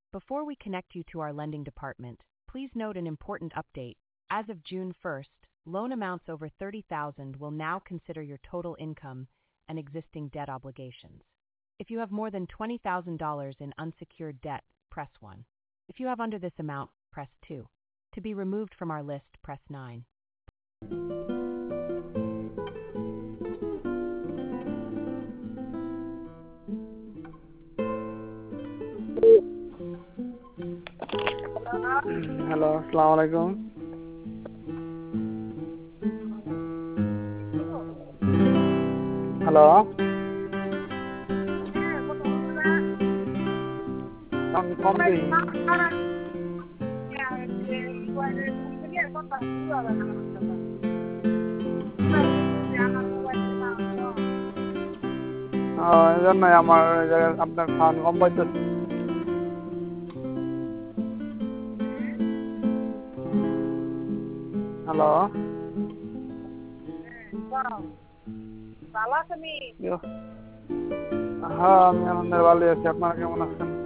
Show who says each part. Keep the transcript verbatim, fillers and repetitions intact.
Speaker 1: Before we connect you to our lending department, please note an important update. As of June first, loan amounts over thirty thousand dollars will now consider your total income and existing debt obligations. If you have more than twenty thousand dollars in unsecured debt, press one. If you have under this amount, press two. To be removed from our list, press nine.
Speaker 2: Hello, আসসালামু আলাইকুম। Hello, আমি কম দিই। এই জন্যই আমার আপনার sound কম পাইতেছে। Hello, হ্যাঁ আমি আনন্দের ভালো আছি। আপনারা কেমন আছেন?